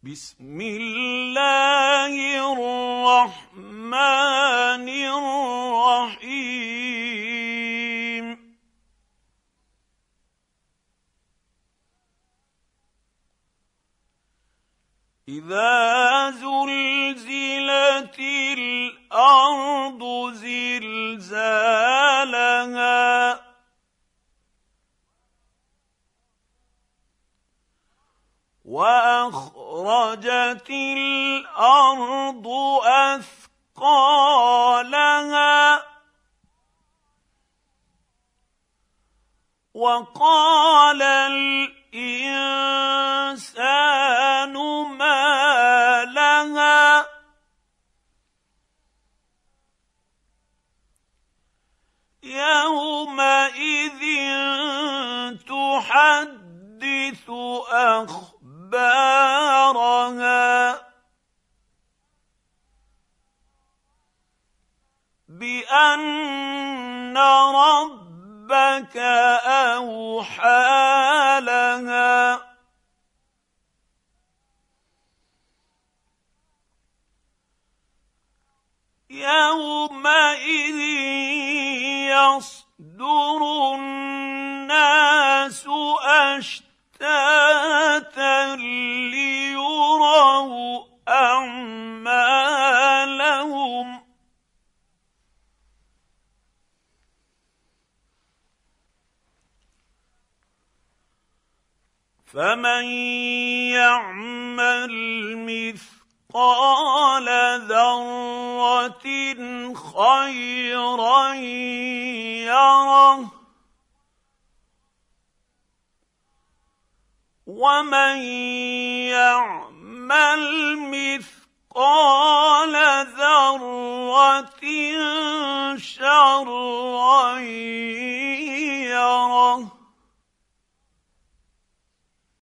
بسم الله الرحمن الرحيم إذا زلزلت الأرض زلزالها وأخرجت الأرض أثقالها وقال الإنسان ما لها يومئذ تحدث أخبارها بأن ربك أوحى لها يومئذ يصدر الناس أشتاتا ليروا أعمالهم فمن يعمل مثقال ذرة خيرا يره ومن يعمل مثقال ذرة شرا يره